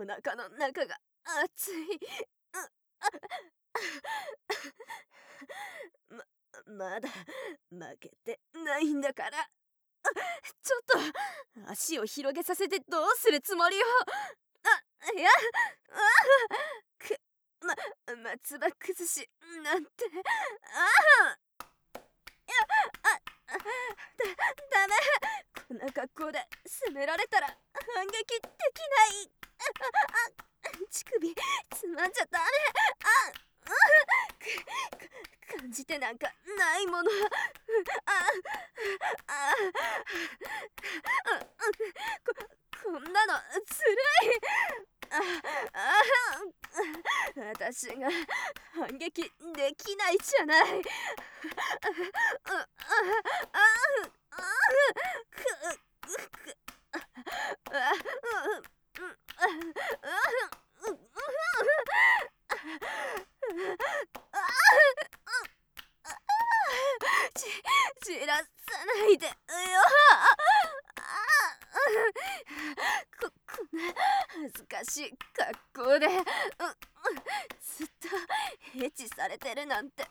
お腹の中が熱い。まだ負けてないんだから。ちょっと足を広げさせてどうするつもりよ。いや、く、松葉崩しなんて。ダメ。こんな格好で攻められたら反撃できない。乳首つまんじゃダメ。感じてなんかないもの。こんなのずるい。私が反撃できないじゃない。じらさないでよ。こんな恥ずかしい格好でずっとエッチされてるなんて。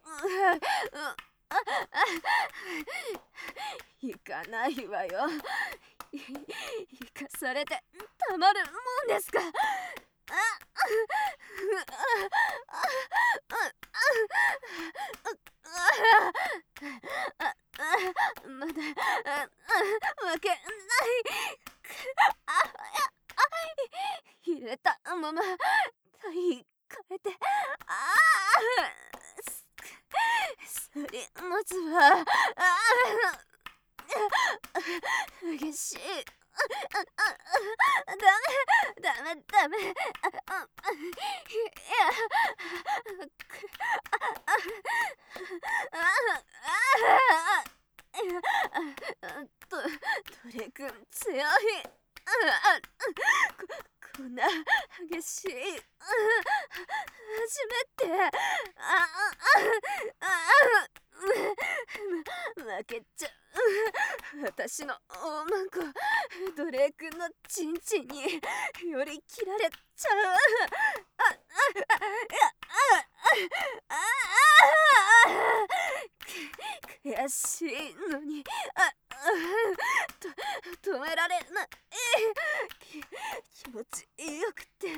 行かないわよ。行かされてたまるもんですか。まだ負けない。入れたまま体変えて。それまずは激しい。ダメ。ドレくん強い。こんな激しい初めて。負けちゃう。私の大マンコドレイ君のチンチンにより切られちゃう。悔しいのに止められない。気持ちよくて。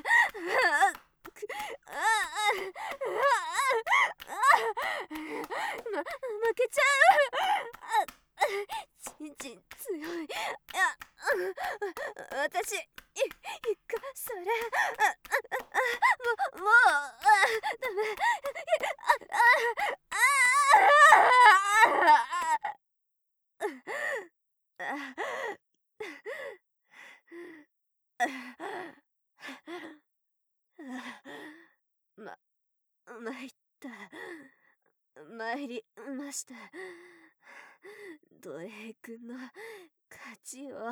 負けちゃう。チンチン強い。私いかそれもうダメ。参った。参りました。ドレイ君の勝ちを。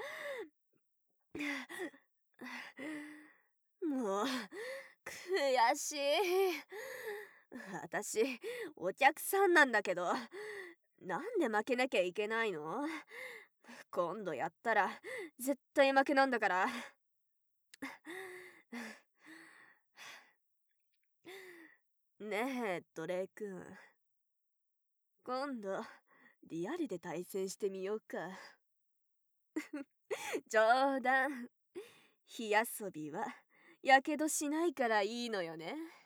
もう悔しい。私お客さんなんだけど、なんで負けなきゃいけないの？今度やったら絶対負けなんだから。ねえドレイ君、今度リアルで対戦してみようか。冗談。火遊びはやけどしないからいいのよね。